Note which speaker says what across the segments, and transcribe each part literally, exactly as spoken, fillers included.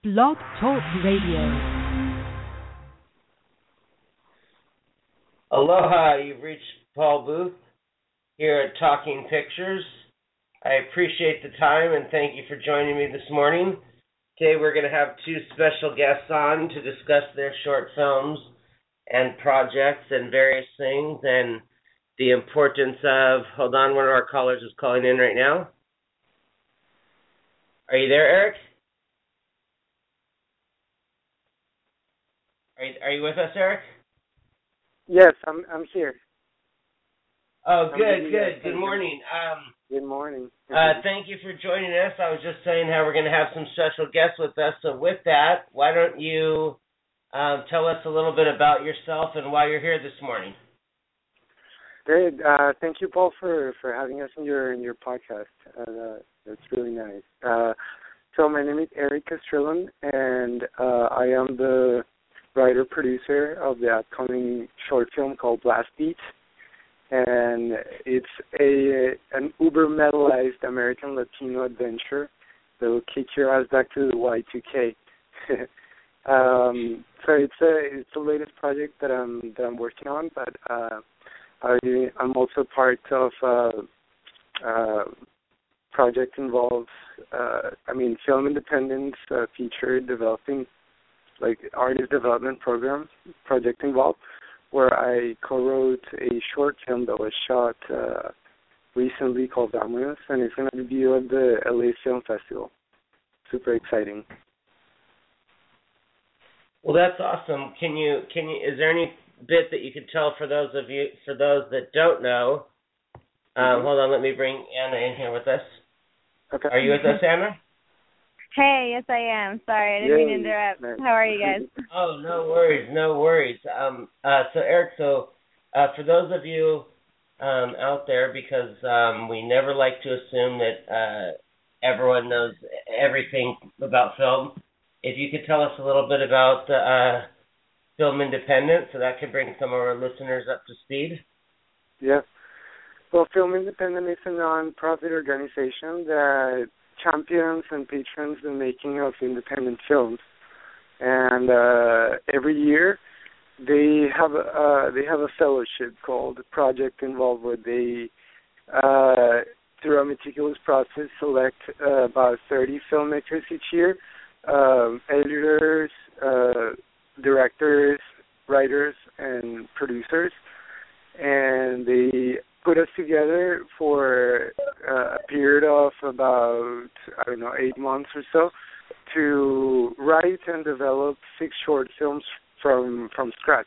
Speaker 1: Blog Talk Radio.
Speaker 2: Aloha, you've reached Paul Booth here at Talking Pictures. I appreciate the time and thank you for joining me this morning. Today we're going to have two special guests on to discuss their short films and projects and various things and the importance of, hold on, one of our callers is calling in right now. Are you there, Eric? Are you, are you with us, Eric?
Speaker 3: Yes, I'm I'm here.
Speaker 2: Oh,
Speaker 3: I'm
Speaker 2: good,
Speaker 3: here.
Speaker 2: good. Good morning. Um,
Speaker 3: good morning.
Speaker 2: Uh, thank you for joining us. I was just saying how we're going to have some special guests with us. So with that, why don't you um, tell us a little bit about yourself and why you're here this morning?
Speaker 3: Great. Uh, thank you, Paul, for, for having us in your in your podcast. Uh, that's really nice. Uh, so my name is Eric Castrillon, and uh, I am the writer-producer of the upcoming short film called Blast Beats. And it's a an uber metalized American Latino adventure that will kick your ass back to the Y two K. um, so it's a it's the latest project that I'm that I'm working on, but uh, I I'm also part of a, a project involves uh, I mean film independence uh, feature developing like artist development program project involved, where I co-wrote a short film that was shot uh, recently called Vamonos, and it's going to debut at the L A Film Festival. Super exciting.
Speaker 2: Well, that's awesome. Can you can you is there any bit that you could tell for those of you for those that don't know? Um, mm-hmm. Hold on, let me bring Anna in here with us.
Speaker 3: Okay.
Speaker 2: Are you with us, Anna?
Speaker 4: Hey, yes I am. Sorry, I didn't
Speaker 3: Yay.
Speaker 4: mean to interrupt. How are you guys?
Speaker 2: Oh, no worries, no worries. Um, uh, so Eric, so uh, for those of you um, out there, because um, we never like to assume that uh, everyone knows everything about film, if you could tell us a little bit about uh, Film Independent, so that could bring some of our listeners up to speed.
Speaker 3: Yeah. Well, Film Independent is a non-profit organization that champions and patrons the making of independent films, and uh, every year they have a, uh, they have a fellowship called Project Involved, where they, uh, through a meticulous process, select uh, about thirty filmmakers each year, um, editors, uh, directors, writers, and producers, and they put us together for uh, a period of about, I don't know, eight months or so to write and develop six short films from from scratch.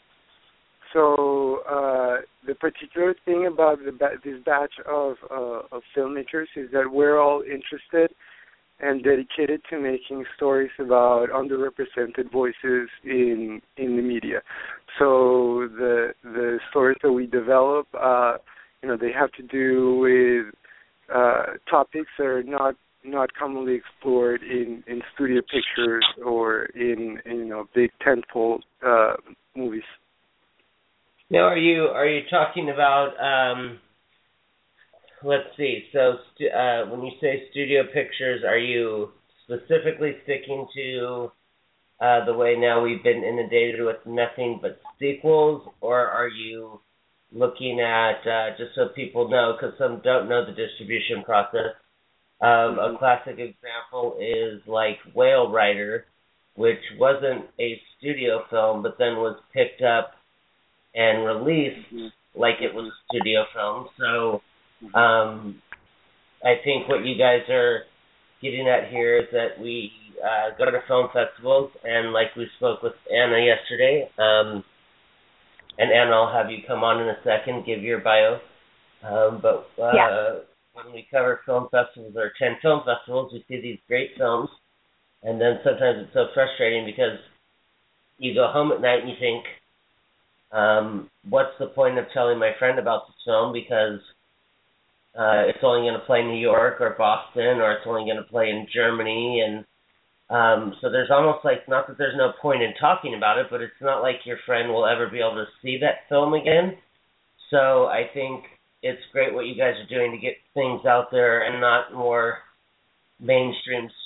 Speaker 3: So uh, the particular thing about the ba- this batch of, uh, of filmmakers is that we're all interested and dedicated to making stories about underrepresented voices in in the media. So the the stories that we develop, uh, you know, they have to do with uh, topics that are not not commonly explored in, in studio pictures or in, in you know big tentpole uh, movies.
Speaker 2: Now, are you are you talking about? Um Let's see. So, st- uh, when you say studio pictures, are you specifically sticking to uh, the way now we've been inundated with nothing but sequels, or are you looking at, uh, just so people know, because some don't know the distribution process, um, a classic example is like Whale Rider, which wasn't a studio film, but then was picked up and released mm-hmm. like it was a studio film. So, Um, I think what you guys are getting at here is that we uh, go to film festivals, and like we spoke with Anna yesterday, um, and Anna, I'll have you come on in a second, give your bio. Um, but uh,
Speaker 4: yeah.
Speaker 2: when we cover film festivals or attend film festivals, we see these great films, and then sometimes it's so frustrating because you go home at night and you think, um, what's the point of telling my friend about this film, because Uh, it's only going to play New York or Boston, or it's only going to play in Germany, and um, so there's almost like, not that there's no point in talking about it, but it's not like your friend will ever be able to see that film again. So I think it's great what you guys are doing to get things out there and not more mainstream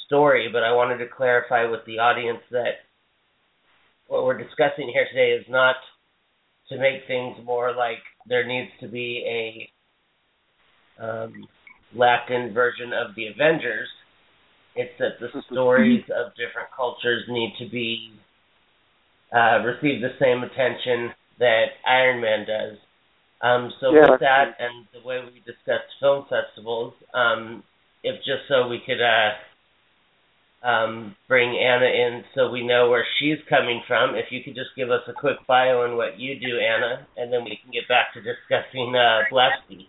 Speaker 2: story, but I wanted to clarify with the audience that what we're discussing here today is not to make things more like there needs to be a um, Latin version of the Avengers. It's that the stories of different cultures need to be uh, receive the same attention that Iron Man does. Um, so
Speaker 3: yeah.
Speaker 2: with that and the way we discussed film festivals, um, if just so we could uh, um, bring Anna in so we know where she's coming from, if you could just give us a quick bio on what you do, Anna, and then we can get back to discussing uh, Blast Beat.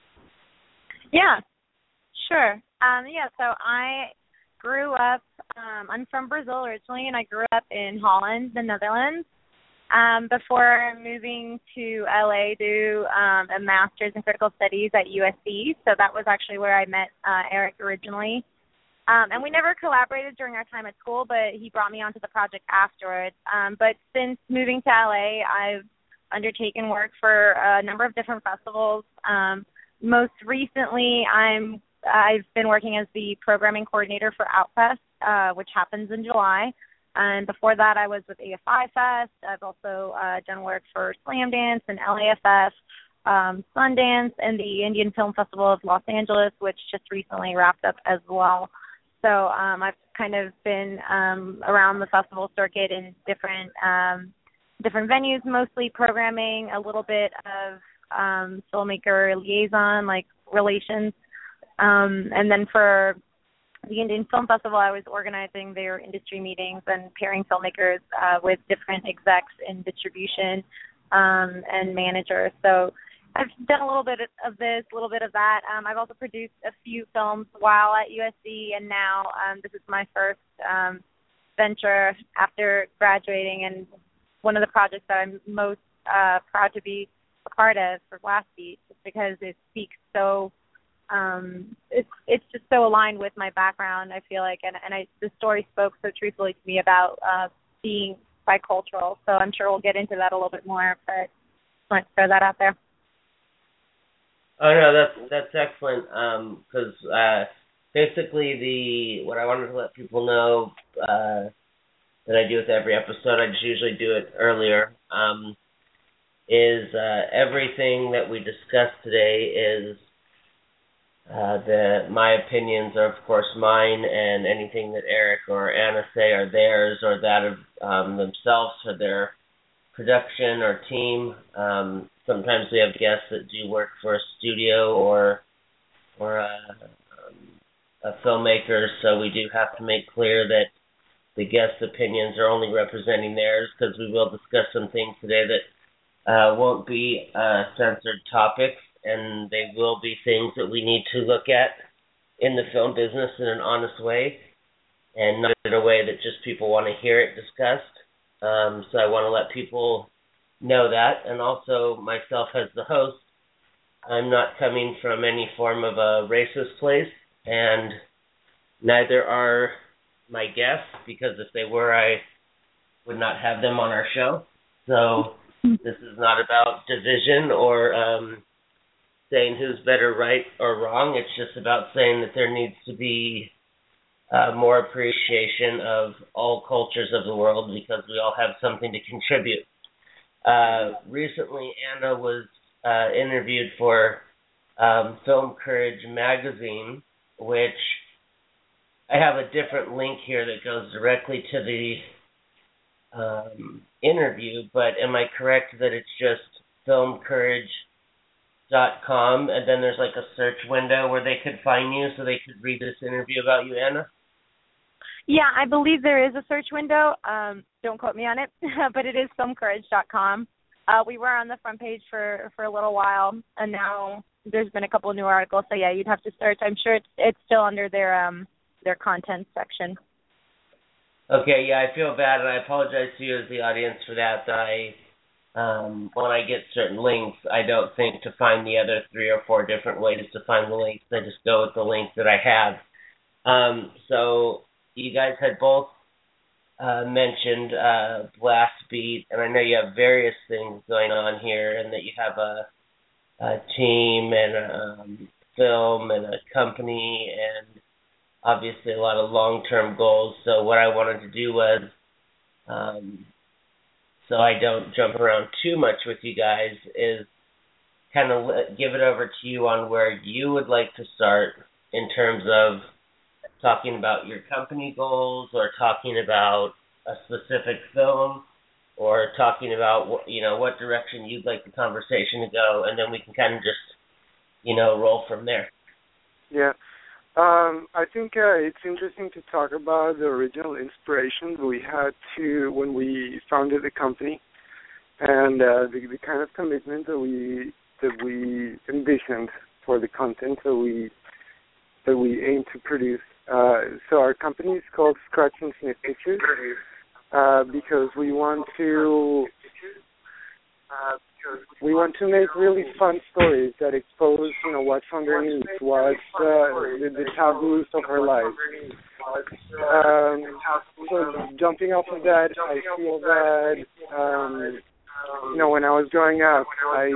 Speaker 4: Yeah, sure. Um, yeah, so I grew up, um, I'm from Brazil originally, and I grew up in Holland, the Netherlands. Um, before moving to L A to do um, a master's in critical studies at U S C. So that was actually where I met uh, Eric originally. Um, and we never collaborated during our time at school, but he brought me onto the project afterwards. Um, but since moving to L A, I've undertaken work for a number of different festivals. Um, most recently, I'm, I've been working as the programming coordinator for Outfest, uh, which happens in July. And before that, I was with A F I Fest. I've also uh, done work for Slam Dance and L A F F, um, Sundance, and the Indian Film Festival of Los Angeles, which just recently wrapped up as well. So um, I've kind of been um, around the festival circuit in different um, different venues, mostly programming, a little bit of um, filmmaker liaison, like relations. Um, and then for the Indian Film Festival, I was organizing their industry meetings and pairing filmmakers uh, with different execs in distribution um, and managers. So I've done a little bit of this, a little bit of that. Um, I've also produced a few films while at U S C, and now um, this is my first um, venture after graduating, and one of the projects that I'm most uh, proud to be a part of for Blast Beat, just because it speaks so Um, it's it's just so aligned with my background, I feel like, and, and I, the story spoke so truthfully to me about uh, being bicultural. So I'm sure we'll get into that a little bit more, but just want to throw that out there.
Speaker 2: Oh no, that's that's excellent. Because um, uh, basically, the what I wanted to let people know uh, that I do with every episode, I just usually do it earlier. Um, is uh, everything that we discussed today is. Uh, the my opinions are, of course, mine, and anything that Eric or Anna say are theirs, or that of um, themselves, or their production or team. Um, sometimes we have guests that do work for a studio or or a, um, a filmmaker, so we do have to make clear that the guest opinions are only representing theirs, because we will discuss some things today that uh, won't be uh, censored topics. And they will be things that we need to look at in the film business in an honest way, and not in a way that just people want to hear it discussed. Um, so I want to let people know that. And also myself as the host, I'm not coming from any form of a racist place, and neither are my guests, because if they were, I would not have them on our show. So this is not about division or um, saying who's better, right or wrong. It's just about saying that there needs to be uh, more appreciation of all cultures of the world, because we all have something to contribute. Uh, recently, Anna was uh, interviewed for um, Film Courage magazine, which I have a different link here that goes directly to the um, interview, but am I correct that it's just film courage dot com, and then there's like a search window where they could find you so they could read this interview about you, Anna?
Speaker 4: Yeah, I believe there is a search window. Um, don't quote me on it, but it is film courage dot com. Uh, we were on the front page for, for a little while, and now there's been a couple of new articles. So yeah, you'd have to search. I'm sure it's it's still under their um their content section.
Speaker 2: Okay, yeah, I feel bad, and I apologize to you as the audience for that. That I Um, when I get certain links, I don't think to find the other three or four different ways to find the links. I just go with the link that I have. Um, so you guys had both uh, mentioned uh, Blast Beat, and I know you have various things going on here, and that you have a, a team and a um, film and a company, and obviously a lot of long-term goals. So what I wanted to do was, um, so I don't jump around too much with you guys, is kind of give it over to you on where you would like to start in terms of talking about your company goals, or talking about a specific film, or talking about what, you know, what direction you'd like the conversation to go, and then we can kind of just, you know, roll from there.
Speaker 3: Yeah. Um, I think uh, it's interesting to talk about the original inspiration we had to when we founded the company, and uh, the, the kind of commitment that we that we envisioned for the content that we that we aim to produce. Uh, so our company is called Scratch and Sniff Pictures uh, because we want to we want to make really fun stories that expose, you know, what's underneath, what's uh, the, the taboos of our life. Um, so jumping off of that, I feel that um, you know, when I was growing up, I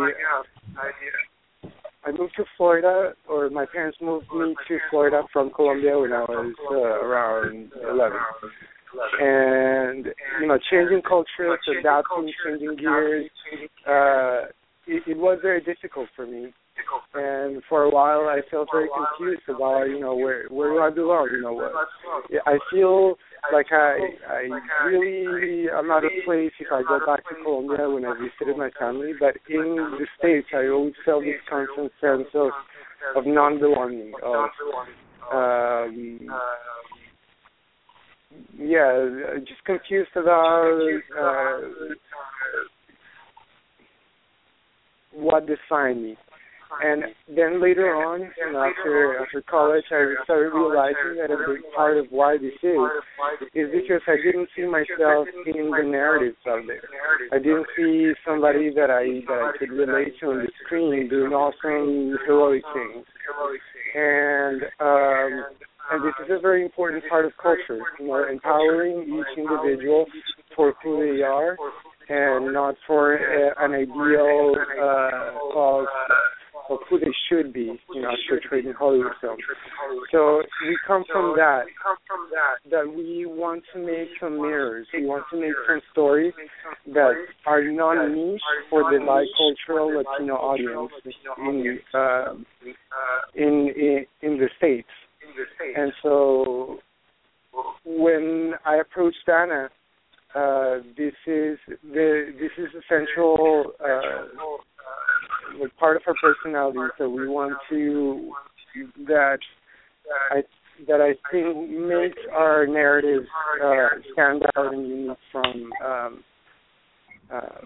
Speaker 3: I moved to Florida, or my parents moved me to Florida from Colombia when I was uh, around eleven. And, you know, changing cultures, adapting, changing gears, uh, it, it was very difficult for me. And for a while, I felt very confused about, you know, where where do I belong? You know, what I feel like I I really am out of place if I go back to Colombia when I visited my family. But in the States, I always felt this constant sense of of non-belonging, of um, yeah, just confused about uh, what defined me. And then later on, you know, after after college, I started realizing that a big part of why this is is because I didn't see myself in the narratives out there. I didn't see somebody that I that I could relate to on the screen doing awesome heroic things. And um, and this is a very important part of culture, you know, empowering each individual for who they are, and not for uh, an ideal uh, cause of who they should be, you know, portrayed in Hollywood films. So we come from that, that we want to make some mirrors. We want to make some stories that are non-niche for the bicultural Latino audience in, uh, in, in, in the States. And so when I approached Anna, uh, this is the this is essential uh, part of our personality. So we want to that I that I think makes our narrative uh, stand out and unique from um, uh,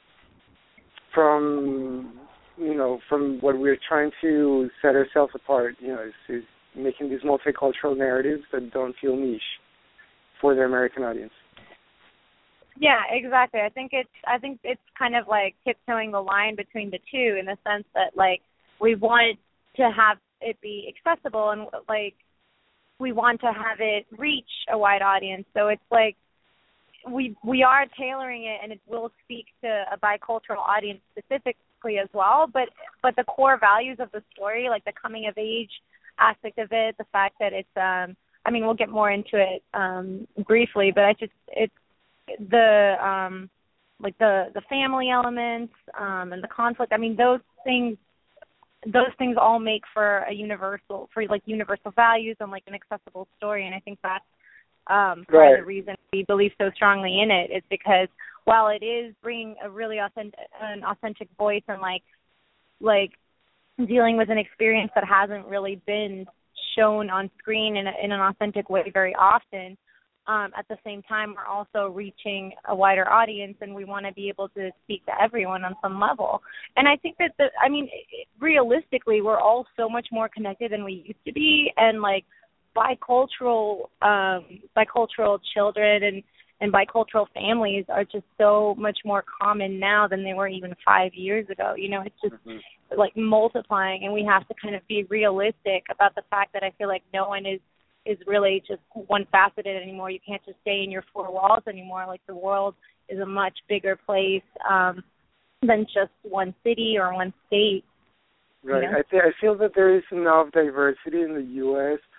Speaker 3: from you know from what we're trying to set ourselves apart. You know, is, is making these multicultural narratives that don't feel niche for the American audience.
Speaker 4: Yeah, exactly. I think it's I think it's kind of like tiptoeing the line between the two, in the sense that, like, we want to have it be accessible, and like we want to have it reach a wide audience. So it's like we we are tailoring it, and it will speak to a bicultural audience specifically as well. But but the core values of the story, like the coming of age aspect of it, the fact that it's um I mean, we'll get more into it um briefly, but I just it's the um like the the family elements um and the conflict. I mean, those things those things all make for a universal for like universal values and like an accessible story. And I think that's um part
Speaker 3: right.
Speaker 4: of the reason we believe so strongly in it, is because while it is bringing a really authentic an authentic voice and like like dealing with an experience that hasn't really been shown on screen in, a, in an authentic way very often, um, at the same time, we're also reaching a wider audience, and we want to be able to speak to everyone on some level. And I think that, the, I mean, realistically, we're all so much more connected than we used to be, and, like, bicultural, um, bicultural children and and bicultural families are just so much more common now than they were even five years ago. You know, it's just mm-hmm. like multiplying, and we have to kind of be realistic about the fact that I feel like no one is, is really just one-faceted anymore. You can't just stay in your four walls anymore. Like, the world is a much bigger place um, than just one city or one state.
Speaker 3: Right.
Speaker 4: You know?
Speaker 3: I, th- I feel that there is enough diversity in the U S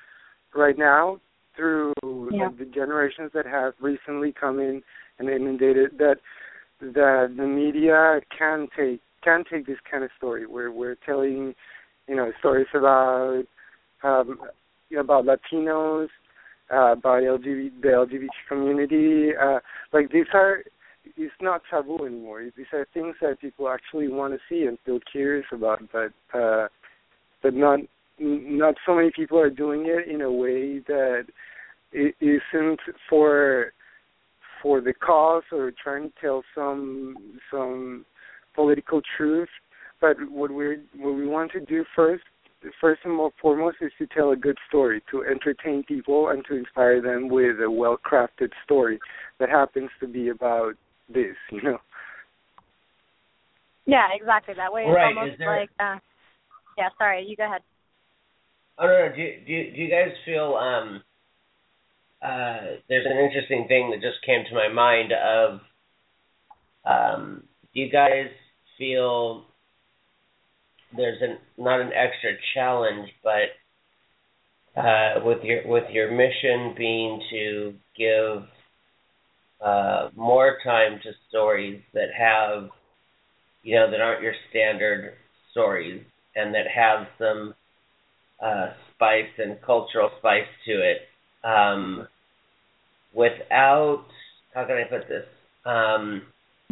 Speaker 3: right now through
Speaker 4: Yeah.
Speaker 3: like, the generations that have recently come in and inundated that that the media can take can take this kind of story where we're telling, you know, stories about um, you know, about Latinos, uh, about L G B T, the L G B T community. Uh, like these are, it's not taboo anymore. These are things that people actually want to see and feel curious about, but uh, but not not so many people are doing it in a way that it isn't for for the cause or trying to tell some some political truth. But what we what we want to do first, first and more foremost, is to tell a good story, to entertain people and to inspire them with a well-crafted story that happens to be about this, you know.
Speaker 4: Yeah, exactly. That way it's
Speaker 2: Right,
Speaker 4: almost
Speaker 2: is there-
Speaker 4: like, uh, yeah, sorry, you go ahead.
Speaker 2: Oh, no, no. Do you, do you, do you guys feel, um, uh, there's an interesting thing that just came to my mind of, um, do you guys feel there's an, not an extra challenge, but uh, with your with your mission being to give uh, more time to stories that have, you know, that aren't your standard stories and that have some uh, spice and cultural spice to it, um, without, how can I put this? Um,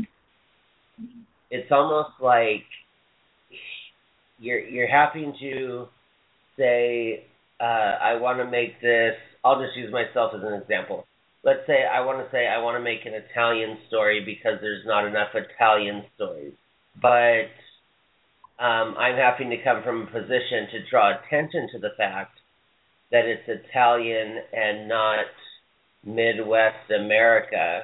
Speaker 2: it's almost like you're you're having to say, uh, I want to make this. I'll just use myself as an example. Let's say I want to say I want to make an Italian story because there's not enough Italian stories, but um, I'm having to come from a position to draw attention to the fact that it's Italian and not Midwest America.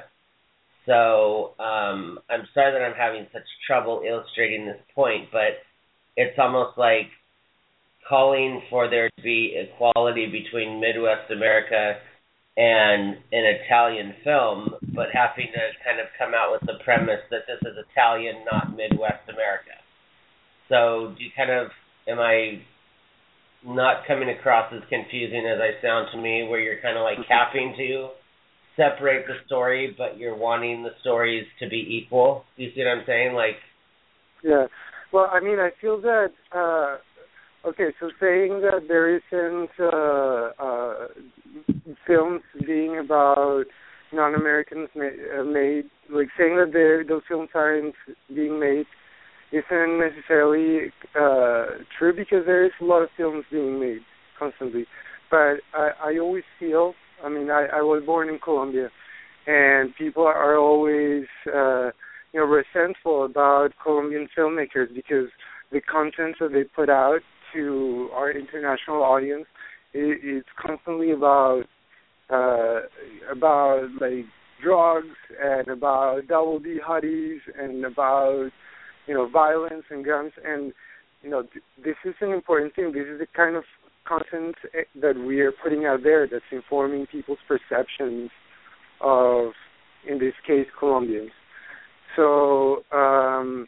Speaker 2: So um, I'm sorry that I'm having such trouble illustrating this point, but it's almost like calling for there to be equality between Midwest America and an Italian film, but having to kind of come out with the premise that this is Italian, not Midwest America. So do you kind of, am I not coming across as confusing as I sound to me, where you're kind of like having to separate the story, but you're wanting the stories to be equal? Do you see what I'm saying? Like,
Speaker 3: yeah. Well, I mean, I feel that, uh, okay, so saying that there isn't uh, uh, films being about non-Americans ma- uh, made, like saying that there, those films aren't being made isn't necessarily uh, true, because there is a lot of films being made constantly. But I, I always feel, I mean, I, I was born in Colombia, and people are always, uh, you know, resentful about Colombian filmmakers because the content that they put out to our international audience is, is constantly about, uh, about like drugs and about double D hotties and about, you know, violence and guns. And, you know, th- this is an important thing. This is the kind of content that we are putting out there that's informing people's perceptions of, in this case, Colombians. So, um,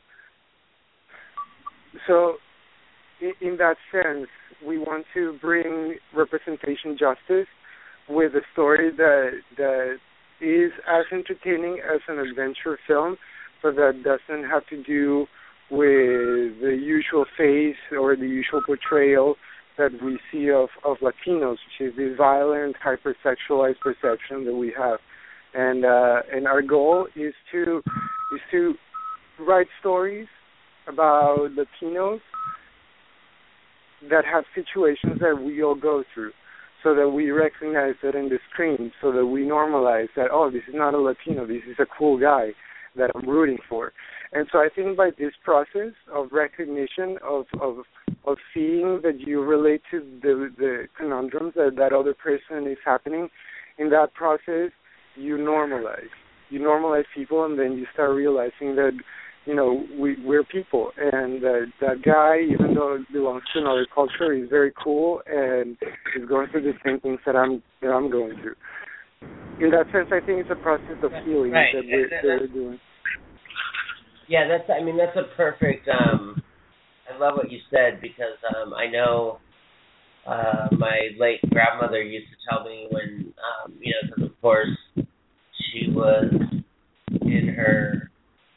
Speaker 3: so in, in that sense, we want to bring representation justice with a story that that is as entertaining as an adventure film, but that doesn't have to do with the usual face or the usual portrayal that we see of, of Latinos, which is this violent, hypersexualized perception that we have. And uh, and our goal is to is to write stories about Latinos that have situations that we all go through, so that we recognize that in the screen, so that we normalize that, oh, this is not a Latino, this is a cool guy that I'm rooting for. And so I think by this process of recognition, of of, of seeing that you relate to the, the conundrums that that other person is happening, in that process, you normalize. You normalize people, and then you start realizing that, you know, we, we're people. And uh, that guy, even though he belongs to another culture, is very cool and is going through the same things that I'm that I'm going through. In that sense, I think it's a process of healing
Speaker 2: right.
Speaker 3: that we're,
Speaker 2: that,
Speaker 3: that we're doing.
Speaker 2: Yeah, that's. I mean, that's a perfect. Um, I love what you said, because um, I know uh, my late grandmother used to tell me when, um, you know, because of course she was in her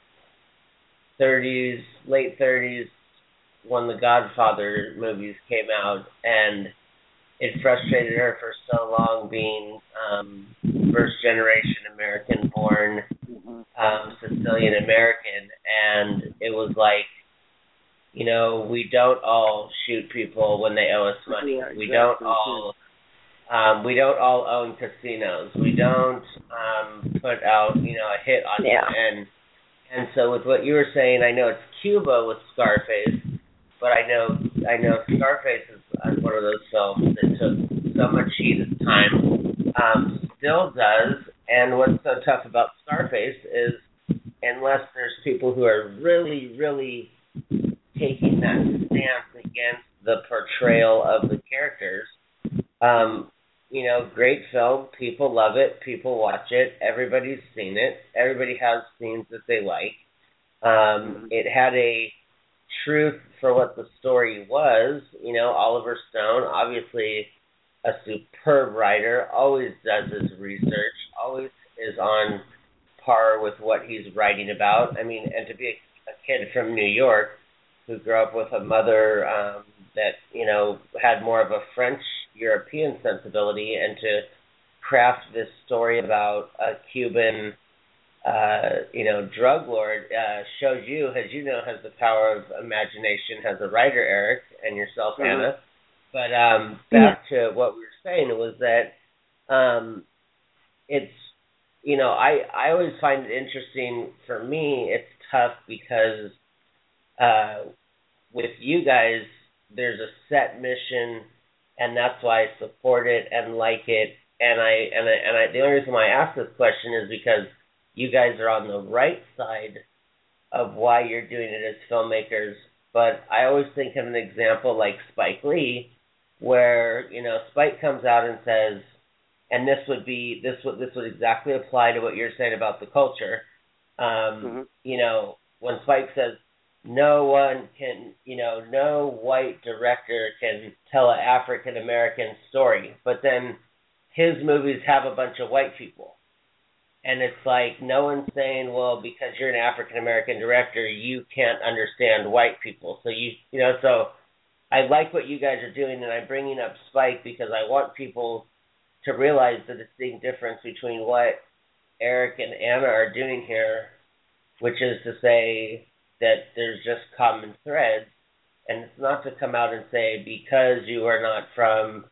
Speaker 2: thirties, late thirties, when the Godfather movies came out, and it frustrated her for so long being um, first generation American born, um, Sicilian American, and it was like, you know, we don't all shoot people when they owe us money.
Speaker 3: Yeah, exactly.
Speaker 2: We don't all um, we don't all own casinos. We don't um, put out, you know, a hit on
Speaker 4: Yeah.
Speaker 2: you. And and so with what you were saying, I know it's Cuba with Scarface, but I know I know Scarface is one of those films that took so much heat at the time, um, still does. And what's so tough about Scarface is, unless there's people who are really, really taking that stance against the portrayal of the characters, um, you know, great film, people love it, people watch it, everybody's seen it, everybody has scenes that they like. Um, it had a truth for what the story was. You know, Oliver Stone, obviously a superb writer, always does his research, always is on par with what he's writing about. I mean, and to be a, a kid from New York who grew up with a mother um, that, you know, had more of a French European sensibility, and to craft this story about a Cuban Uh, you know, drug lord uh, shows you, as you know, has the power of imagination as a writer, Eric, and yourself, mm-hmm. Anna. But um, back yeah. to what we were saying was that um, it's, you know, I, I always find it interesting. For me, it's tough because uh, with you guys, there's a set mission, and that's why I support it and like it. And I and I, and I, the only reason why I ask this question is because you guys are on the right side of why you're doing it as filmmakers. But I always think of an example like Spike Lee, where, you know, Spike comes out and says, and this would be, this would, this would exactly apply to what you're saying about the culture. Um, mm-hmm. You know, when Spike says, no one can, you know, no white director can tell an African-American story, but then his movies have a bunch of white people. And it's like, no one's saying, well, because you're an African-American director, you can't understand white people. So, you you know, so I like what you guys are doing, and I'm bringing up Spike because I want people to realize the distinct difference between what Eric and Anna are doing here, which is to say that there's just common threads, and it's not to come out and say, because you are not from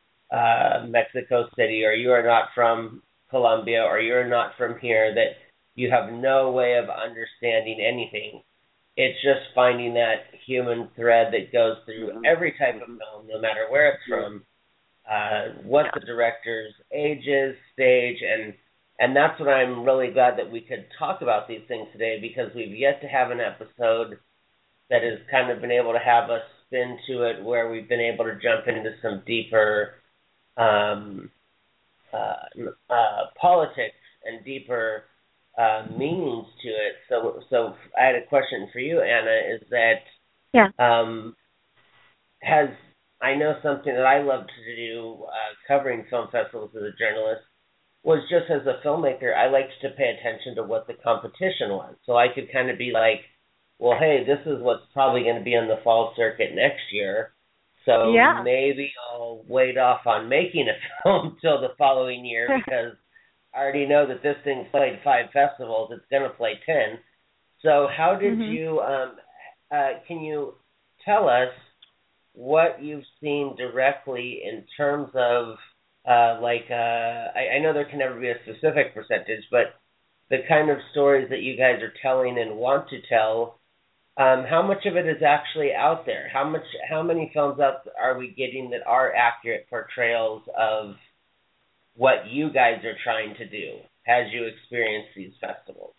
Speaker 2: uh, Mexico City, or you are not from Colombia, or you're not from here, that you have no way of understanding anything. It's just finding that human thread that goes through every type of film, no matter where it's from, uh, what the director's age is, stage, and and that's what I'm really glad that we could talk about these things today, because we've yet to have an episode that has kind of been able to have us spin to it, where we've been able to jump into some deeper um Uh, uh, politics and deeper uh, meanings to it. So, so I had a question for you, Anna. Is that
Speaker 4: yeah?
Speaker 2: Um, has I know something that I love to do, uh, covering film festivals as a journalist, was just as a filmmaker, I liked to pay attention to what the competition was, so I could kind of be like, well, hey, this is what's probably going to be on the fall circuit next year. So
Speaker 4: yeah.
Speaker 2: maybe I'll wait off on making a film till the following year, because I already know that this thing's played five festivals. It's going to play ten. So how did
Speaker 4: mm-hmm.
Speaker 2: you, um, uh, can you tell us what you've seen directly in terms of, uh, like, uh, I, I know there can never be a specific percentage, but the kind of stories that you guys are telling and want to tell, Um, how much of it is actually out there? How much? How many films out are we getting that are accurate portrayals of what you guys are trying to do as you experience these festivals?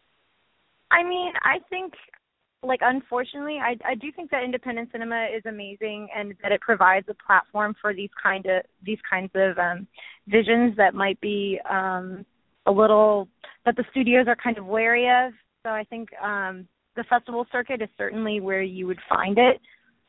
Speaker 4: I mean, I think, like, unfortunately, I I do think that independent cinema is amazing, and that it provides a platform for these kind of these kinds of um, visions that might be um, a little that the studios are kind of wary of. So I think. Um, The festival circuit is certainly where you would find it.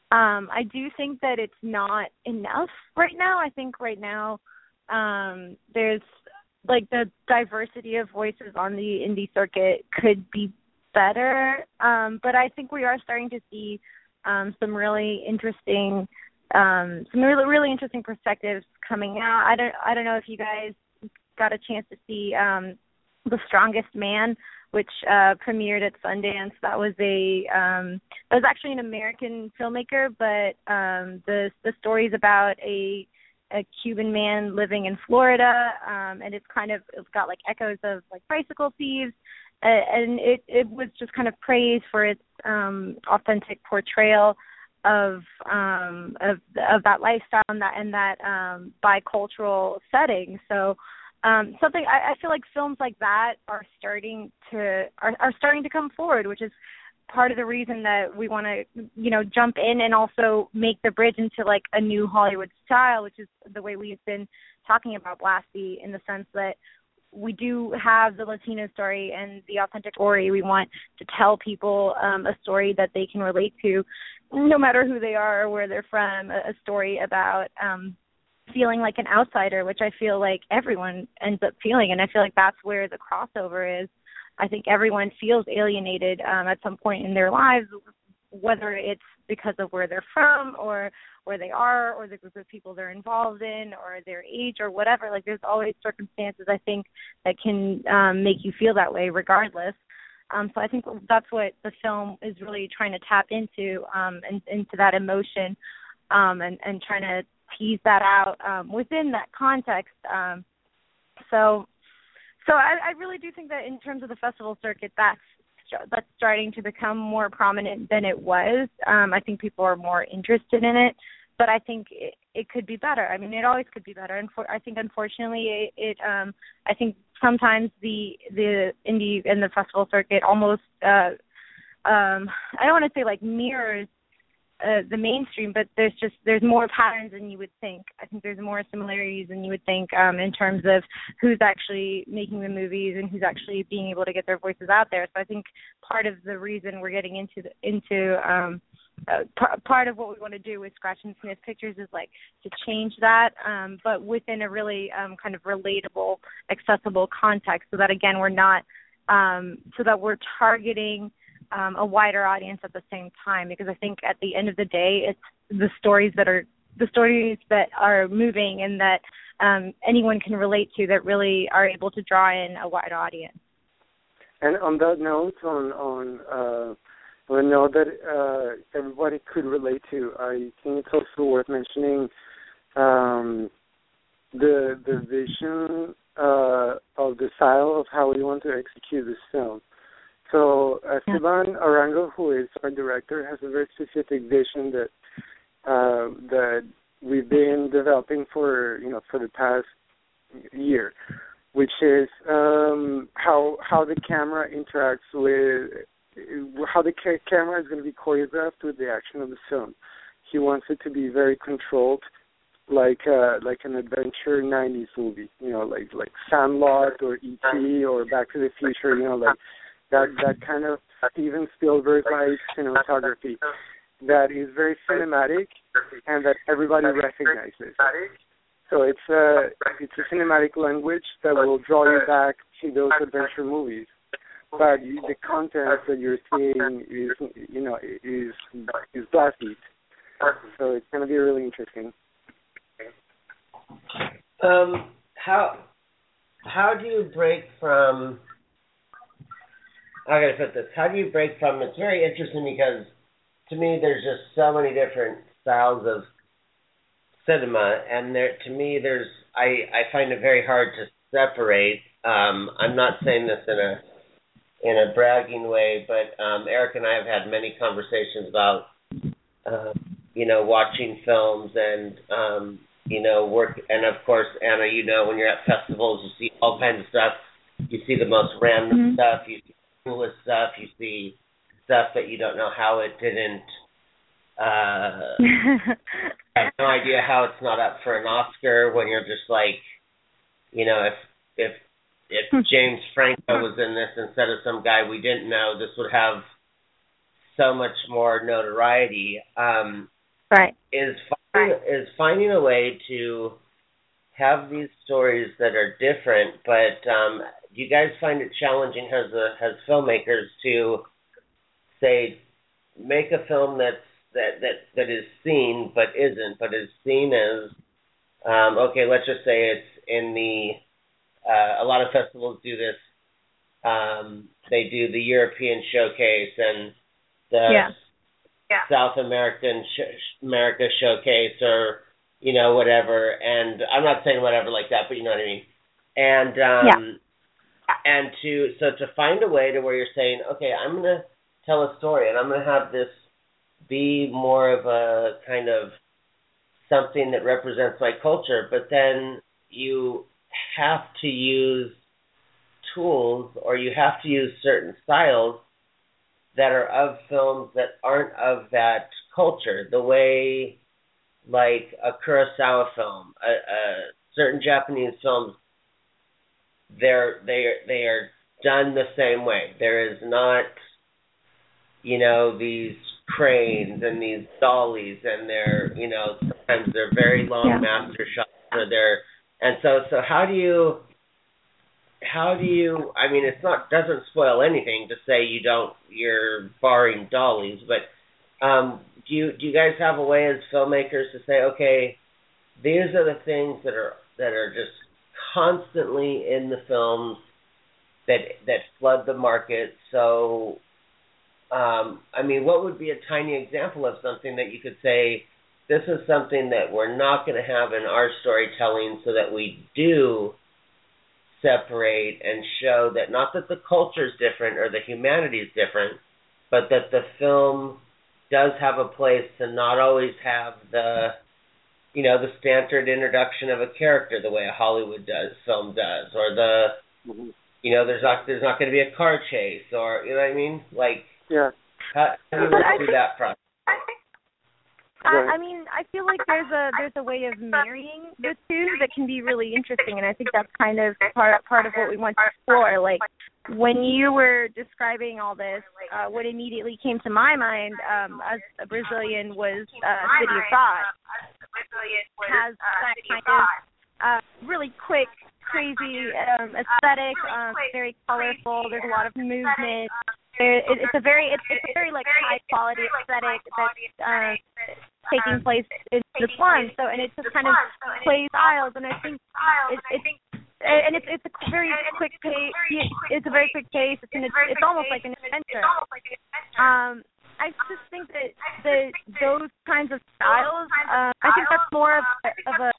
Speaker 4: Um, I do think that it's not enough right now. I think right now um, there's like the diversity of voices on the indie circuit could be better, um, but I think we are starting to see um, some really interesting, um, some really really interesting perspectives coming out. I don't I don't know if you guys got a chance to see um, The Strongest Man, which uh, premiered at Sundance. That was a um, that was actually an American filmmaker, but um, the the story's about a a Cuban man living in Florida, um, and it's kind of it's got like echoes of like Bicycle Thieves, uh, and it it was just kind of praised for its um, authentic portrayal of um, of of that lifestyle and that and that um, bicultural setting. So. Um, something I, I feel like films like that are starting to are, are starting to come forward, which is part of the reason that we want to, you know, jump in and also make the bridge into like a new Hollywood style, which is the way we've been talking about Blasty, in the sense that we do have the Latino story and the authentic story. We want to tell people um, a story that they can relate to, no matter who they are or where they're from. A, a story about um, feeling like an outsider, which I feel like everyone ends up feeling, and I feel like that's where the crossover is. I think everyone feels alienated um, at some point in their lives, whether it's because of where they're from or where they are or the group of people they're involved in or their age or whatever. Like, there's always circumstances, I think, that can um, make you feel that way regardless. Um, so I think that's what the film is really trying to tap into, um, and into that emotion, um, and, and trying to tease that out um, within that context. Um, so so I, I really do think that in terms of the festival circuit, that's that's starting to become more prominent than it was. Um, I think people are more interested in it, but I think it, it could be better. I mean, it always could be better. And for, I think, unfortunately, it, it um, I think sometimes the the indie and the festival circuit almost, uh, um, I don't want to say like mirrors Uh, the mainstream, but there's just there's more patterns than you would think. I think there's more similarities than you would think um, in terms of who's actually making the movies and who's actually being able to get their voices out there. So I think part of the reason we're getting into the, into um, uh, p- part of what we want to do with Scratch and Sniff Pictures is like to change that, um, but within a really um, kind of relatable, accessible context, so that again we're not um, so that we're targeting Um, a wider audience at the same time, because I think at the end of the day, it's the stories that are the stories that are moving and that um, anyone can relate to, that really are able to draw in a wide audience.
Speaker 3: And on that note, on on uh, on a note that uh, everybody could relate to, I think it's also worth mentioning um, the the vision uh, of the style of how we want to execute this film. So Esteban Arango, who is our director, has a very specific vision that uh, that we've been developing for you know for the past year, which is um, how how the camera interacts with how the ca- camera is going to be choreographed with the action of the film. He wants it to be very controlled, like uh, like an adventure nineties movie, you know, like like Sandlot or E T or Back to the Future, you know, like. That that kind of Steven Spielberg-like cinematography that is very cinematic and that everybody recognizes. So it's a it's a cinematic language that will draw you back to those adventure movies. But you, the content that you're seeing is you know is is Blasty. So it's going to be really interesting.
Speaker 2: Um, how how do you break from? How can I put this? How do you break from? It's very interesting because, to me, there's just so many different styles of cinema, and there, to me, there's I, I find it very hard to separate. Um, I'm not saying this in a in a bragging way, but um, Eric and I have had many conversations about, uh, you know, watching films and, um, you know, work. And of course, Anna, you know, when you're at festivals, you see all kinds of stuff. You see the most random mm-hmm. stuff. You see coolest stuff. You see stuff that you don't know how it didn't. Uh, I have no idea how it's not up for an Oscar when you're just like, you know, if if if James Franco was in this instead of some guy we didn't know, this would have so much more notoriety. Um,
Speaker 4: Right.
Speaker 2: is finding,
Speaker 4: Right.
Speaker 2: is finding a way to have these stories that are different, but um, do you guys find it challenging as a, as filmmakers to say make a film that's that that that is seen but isn't, but is seen as um, okay? Let's just say it's in the uh, a lot of festivals do this. Um, they do the European showcase and the
Speaker 4: Yeah.
Speaker 2: Yeah. South American sh- America showcase, or you know whatever. And I'm not saying whatever like that, but you know what I mean. And um,
Speaker 4: Yeah.
Speaker 2: and to so to find a way to where you're saying, okay, I'm gonna tell a story, and I'm gonna have this be more of a kind of something that represents my culture, but then you have to use tools, or you have to use certain styles that are of films that aren't of that culture, the way like a Kurosawa film, a, a certain Japanese films, they're they are they are done the same way. There is not, you know, these cranes and these dollies, and they're, you know, sometimes they're very long
Speaker 4: Yeah.
Speaker 2: master shots, or they're, and so so how do you how do you I mean, it's not doesn't spoil anything to say you don't you're barring dollies, but um, do you do you guys have a way as filmmakers to say, okay, these are the things that are that are just constantly in the films that that flood the market? So um, I mean, what would be a tiny example of something that you could say, this is something that we're not going to have in our storytelling, so that we do separate and show that not that the culture is different or the humanity is different, but that the film does have a place to not always have the, you know, the standard introduction of a character the way a Hollywood does film does, or the,
Speaker 3: Mm-hmm.
Speaker 2: you know, there's not there's not going to be a car chase, or you know what I mean, like
Speaker 3: Yeah.
Speaker 2: how, how do you
Speaker 4: But
Speaker 2: work
Speaker 4: I
Speaker 2: through
Speaker 4: think-
Speaker 2: that process?
Speaker 4: I, I mean, I feel like there's a there's a way of marrying the two that can be really interesting, and I think that's kind of part part of what we want to explore. Like when you were describing all this, uh, what immediately came to my mind um, as a Brazilian was uh, City of God. Has that kind of uh, really quick, crazy um, aesthetic, um, very colorful. There's a lot of movement. There, it, it's a very it's, it's a very like high quality aesthetic that's uh, taking place in the one. So and it just kind of plays styles, and I think it, it's and it's it's a very quick pace. It's a very quick pace. It's an, it's almost like an adventure. Um, I just think that the those kinds of styles. Uh, I think that's more of a, of a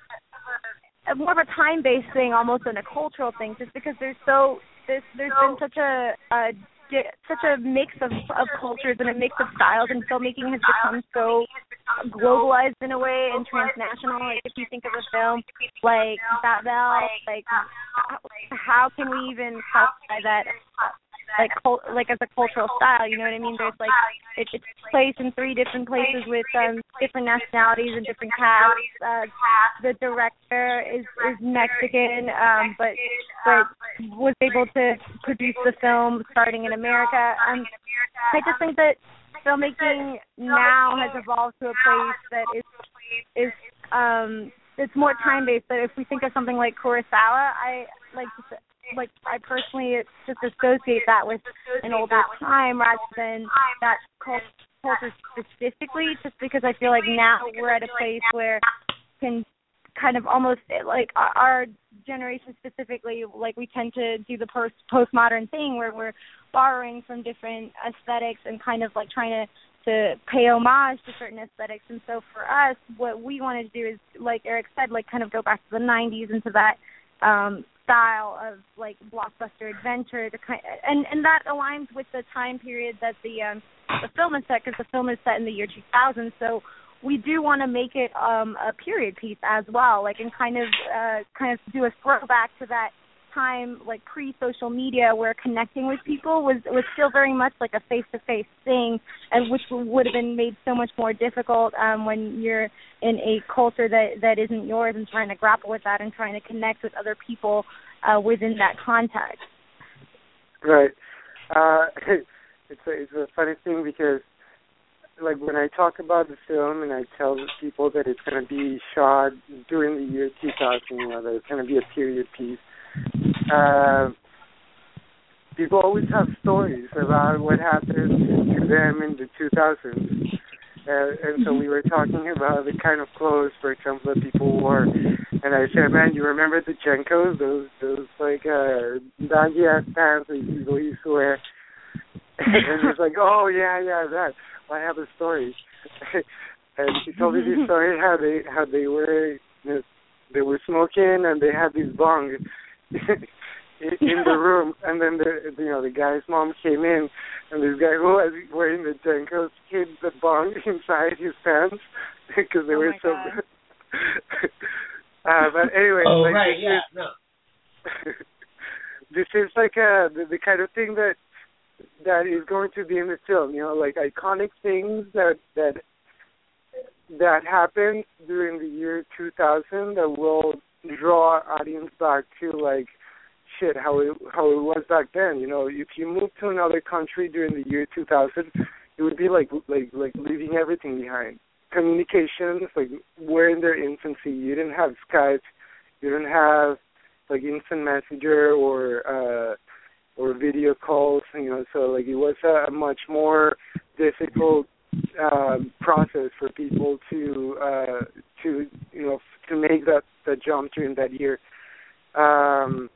Speaker 4: more of a time-based thing almost than a cultural thing, just because there's so there's there's been such a, a such a mix of, of cultures and a mix of styles, and filmmaking has become so globalized in a way and transnational. Like if you think of a film like Babel, like how, how can we even classify that like cult, like as a cultural style? You know what I mean? There's like it, it's placed in three different places with um, different nationalities and different casts. Uh, the director is is Mexican, um, but but was able to produce the film starting in America. Um, I just think that filmmaking now has evolved to a place that is is um, it's more time based. But if we think of something like Kurosawa, I like to, like I personally just associate that with an older time rather than that culture specifically, just because I feel like now we're at a place where can kind of almost like our generation specifically, like we tend to do the post postmodern thing where we're borrowing from different aesthetics and kind of like trying to to pay homage to certain aesthetics. And so for us, what we wanted to do is, like Eric said, like kind of go back to the nineties, into that um, style of like blockbuster adventure, to kind of, and and that aligns with the time period that the um, the film is set, because the film is set in the year two thousand. So we do want to make it um, a period piece as well, like and kind of uh, kind of do a throwback to that time, like pre-social media, where connecting with people was was still very much like a face-to-face thing, and which would have been made so much more difficult um, when you're in a culture that, that isn't yours, and trying to grapple with that and trying to connect with other people uh, within that context.
Speaker 3: Right. Uh, it's a, it's a funny thing because like when I talk about the film and I tell the people that it's going to be shot during the year two thousand, you know, that it's going to be a period piece, uh, people always have stories about what happened to them in the two thousands. Uh, and so we were talking about the kind of clothes, for example, that people wore. And I said, man, you remember the Jenkos, those those like uh, baggy ass pants that people used to wear? And he's like, oh yeah, yeah, that. Well, I have a story. And he told me this story how they how they were you know, they were smoking and they had this bong in the room, and then the you know the guy's mom came in, and this guy who was wearing the Jenkos hid the bong inside his pants because they
Speaker 4: oh
Speaker 3: were so. uh, but anyway,
Speaker 2: oh
Speaker 3: like,
Speaker 2: right,
Speaker 3: this
Speaker 2: yeah,
Speaker 3: is,
Speaker 2: no.
Speaker 3: This is like uh, the, the kind of thing that that is going to be in the film. You know, like iconic things that that that happened during the year two thousand that will draw our audience back to like. Shit, how it how it was back then. You know, if you moved to another country during the year two thousand, it would be like like like leaving everything behind. Communications like were in their infancy. You didn't have Skype, you didn't have like instant messenger or uh, or video calls. You know, so like it was a much more difficult um, process for people to uh, to you know to make that that jump during that year. Um,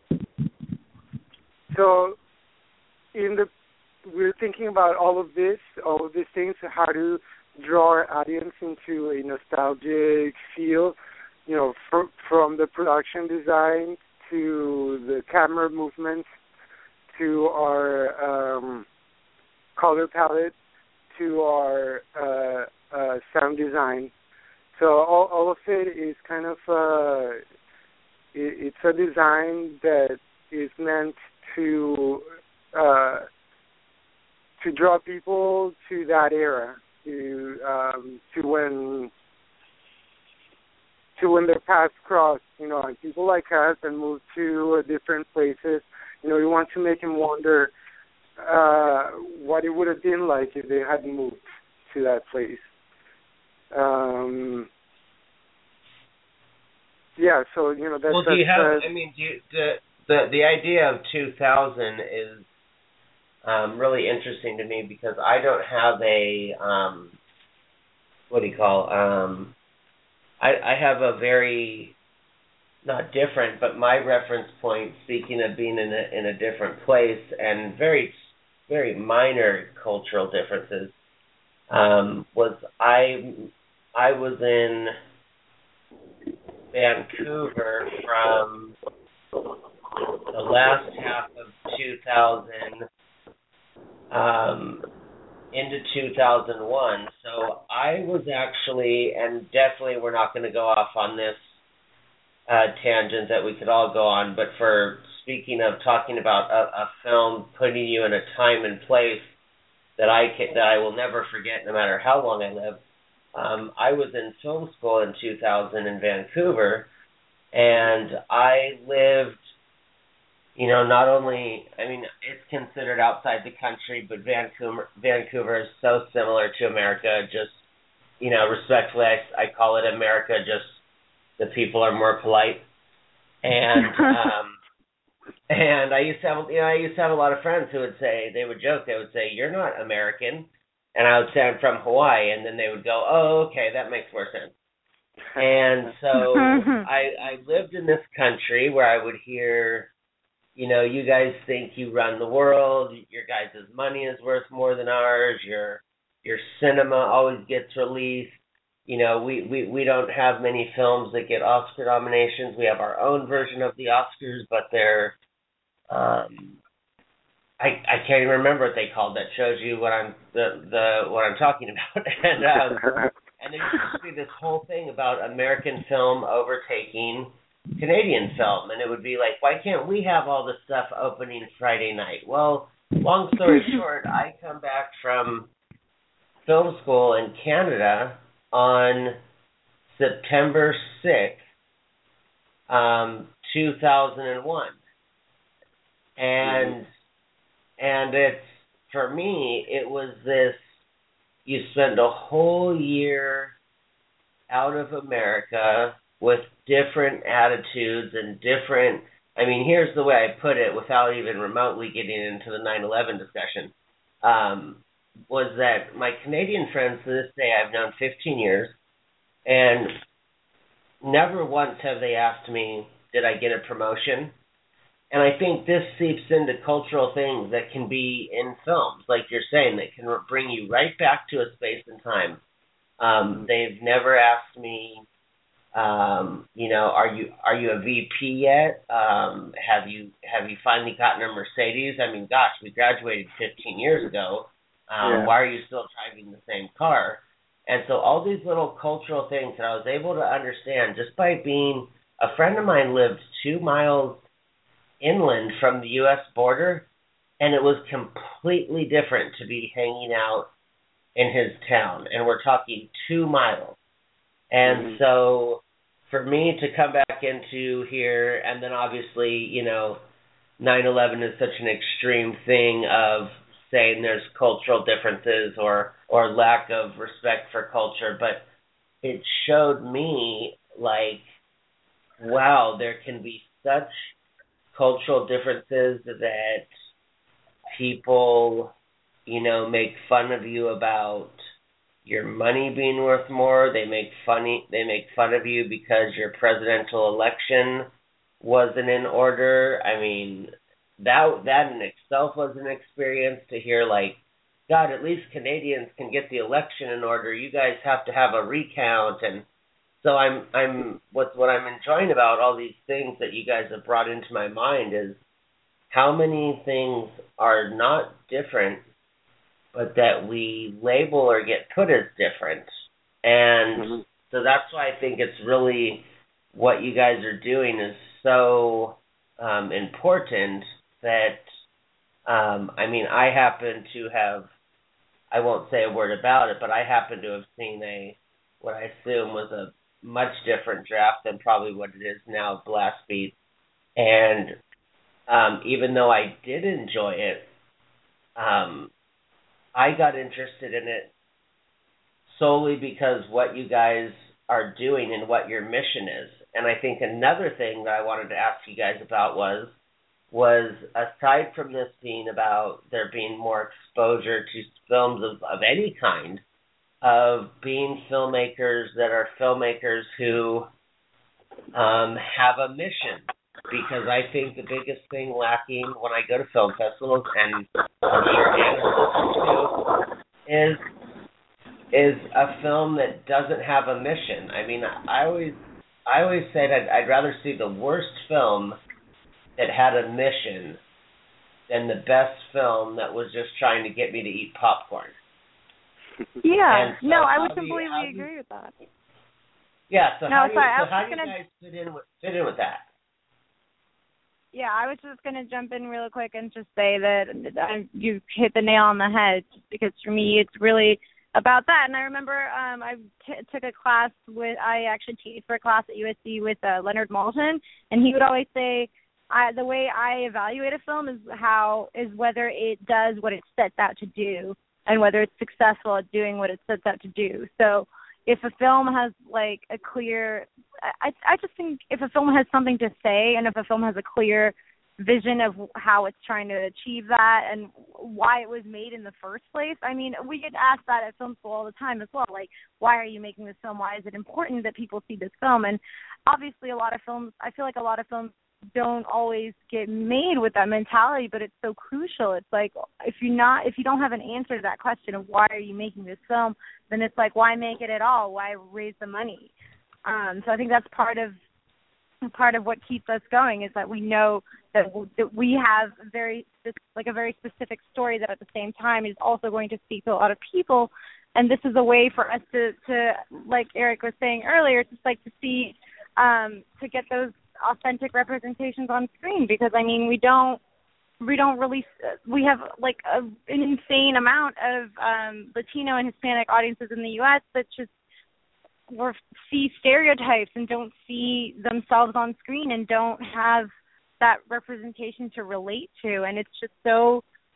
Speaker 3: so, in the we're thinking about all of this, all of these things, how to draw our audience into a nostalgic feel, you know, fr- from the production design to the camera movements to our um, color palette to our uh, uh, sound design. So all, all of it is kind of uh, it, it's a design that is meant to uh, to draw people to that era, to um, to when to when their paths cross, you know, and people like us and move to different places. You know, we want to make them wonder uh, what it would have been like if they hadn't moved to that place. Um, yeah, so you know that's.
Speaker 2: Well, do you
Speaker 3: that's,
Speaker 2: have?
Speaker 3: uh,
Speaker 2: I mean, do you, the the the idea of two thousand is um, really interesting to me because I don't have a um, what do you call? Um, I I have a very not different, but my reference point, speaking of being in a in a different place and very very minor cultural differences, um, was I I was in Vancouver from the last half of two thousand um, into two thousand one. So I was actually, and definitely we're not going to go off on this uh, tangent that we could all go on, but for speaking of talking about a, a film putting you in a time and place that I can, that I will never forget no matter how long I live, um, I was in film school in two thousand in Vancouver, and I lived, you know, not only, I mean, it's considered outside the country, but Vancouver Vancouver is so similar to America, just, you know, respectfully, I, I call it America, just the people are more polite. And um, and I used to have, you know, I used to have a lot of friends who would say, they would joke, they would say, "You're not American," and I would say, "I'm from Hawaii," and then they would go, "Oh, okay, that makes more sense." And so I I lived in this country where I would hear, you know, you guys think you run the world, your guys' money is worth more than ours, your your cinema always gets released. You know, we, we, we don't have many films that get Oscar nominations. We have our own version of the Oscars, but they're, um, I I can't even remember what they called. That shows you what I'm the, the what I'm talking about. and um, and there used to be this whole thing about American film overtaking Canadian film, and it would be like, why can't we have all this stuff opening Friday night? Well, long story short, I come back from film school in Canada on September sixth, um, two thousand one. And and it's, for me, it was this, you spend a whole year out of America with different attitudes and different, I mean, here's the way I put it without even remotely getting into the nine eleven discussion, um, was that my Canadian friends to this day I've known fifteen years, and never once have they asked me, did I get a promotion? And I think this seeps into cultural things that can be in films, like you're saying, that can bring you right back to a space and time. Um, they've never asked me, um, you know, are you are you a V P yet? Um, have you have you finally gotten a Mercedes? I mean, gosh, we graduated fifteen years ago. Um,
Speaker 3: Yeah.
Speaker 2: Why are you still driving the same car? And so all these little cultural things that I was able to understand just by being, a friend of mine lived two miles inland from the U S border, and it was completely different to be hanging out in his town, and we're talking two miles. And
Speaker 3: Mhm.
Speaker 2: so for me to come back into here, and then obviously, you know, nine eleven is such an extreme thing of saying there's cultural differences or, or lack of respect for culture, but it showed me, like, wow, there can be such cultural differences that people, you know, make fun of you about your money being worth more. They make funny. They make fun of you because your presidential election wasn't in order. I mean, that that in itself was an experience to hear. Like, God, at least Canadians can get the election in order. You guys have to have a recount, and so I'm I'm what what I'm enjoying about all these things that you guys have brought into my mind is how many things are not different, but that we label or get put as different. And
Speaker 3: Mhm.
Speaker 2: so that's why I think it's really what you guys are doing is so um, important that, um, I mean, I happen to have, I won't say a word about it, but I happen to have seen a, what I assume was a much different draft than probably what it is now, Blast Beat. And um, even though I did enjoy it, um, I got interested in it solely because what you guys are doing and what your mission is. And I think another thing that I wanted to ask you guys about was, was aside from this being about there being more exposure to films of, of any kind, of being filmmakers that are filmmakers who um, have a mission. Because I think the biggest thing lacking when I go to film festivals, and I'm sure Anna's listening to, is is a film that doesn't have a mission. I mean, I always I always say that I'd rather see the worst film that had a mission than the best film that was just trying to get me to eat popcorn.
Speaker 4: Yeah.
Speaker 2: So
Speaker 4: no, I would
Speaker 2: how do you-
Speaker 4: completely
Speaker 2: how do you-
Speaker 4: agree with that.
Speaker 2: Yeah. So
Speaker 4: No,
Speaker 2: how do you,
Speaker 4: sorry, I
Speaker 2: so
Speaker 4: was
Speaker 2: how
Speaker 4: just
Speaker 2: do you
Speaker 4: gonna-
Speaker 2: guys fit in with fit in with that?
Speaker 4: Yeah, I was just going to jump in real quick and just say that uh, you hit the nail on the head, because for me it's really about that. And I remember um, I t- took a class with, I actually teach for a class at U S C with uh, Leonard Maltin, and he would always say, I, the way I evaluate a film is how, is whether it does what it sets out to do and whether it's successful at doing what it sets out to do. So if a film has like a clear, I I just think if a film has something to say and if a film has a clear vision of how it's trying to achieve that and why it was made in the first place. I mean, we get asked that at film school all the time as well. Like, why are you making this film? Why is it important that people see this film? And obviously a lot of films, I feel like a lot of films don't always get made with that mentality, but it's so crucial. It's like if you're not, if you don't have an answer to that question of why are you making this film, then it's like, why make it at all? Why raise the money? Um, so I think that's part of part of what keeps us going is that we know that, that we have very like a very specific story that at the same time is also going to speak to a lot of people, and this is a way for us to, to like Eric was saying earlier, just like to see um, to get those authentic representations on screen, because I mean we don't we don't really we have like a, an insane amount of um, Latino and Hispanic audiences in the U S that just or see stereotypes and don't see themselves on screen and don't have that representation to relate to, and it's just so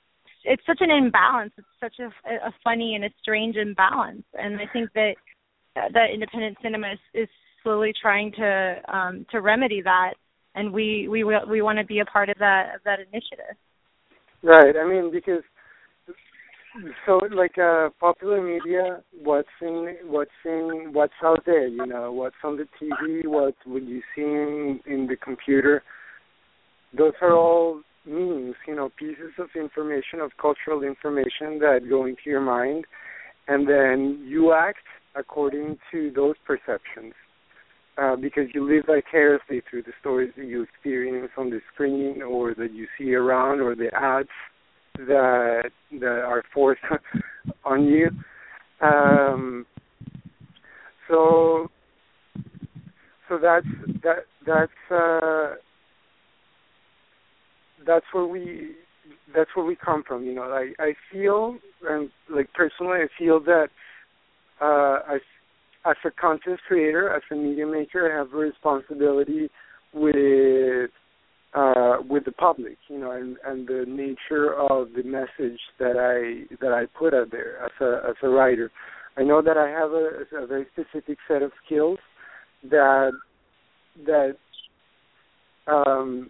Speaker 4: it's such an imbalance. It's such a, a funny and a strange imbalance, and I think that that independent cinema is, is slowly trying to um, to remedy that, and we we we want to be a part of that of that initiative.
Speaker 3: Right. I mean, because so like uh, popular media, what's in what's in what's out there, you know, what's on the T V, what would you see in, in the computer. Those are all memes, you know, pieces of information, of cultural information that go into your mind, and then you act according to those perceptions, uh, because you live vicariously through the stories that you experience on the screen or that you see around, or the ads that that are forced on you. Um, so, so that's that that's. Uh, That's where we, that's where we come from. You know, I, I feel, and like personally, I feel that uh, as, as a content creator, as a media maker, I have a responsibility with uh, with the public. You know, and, and the nature of the message that I that I put out there as a as a writer. I know that I have a, a very specific set of skills that that. Um,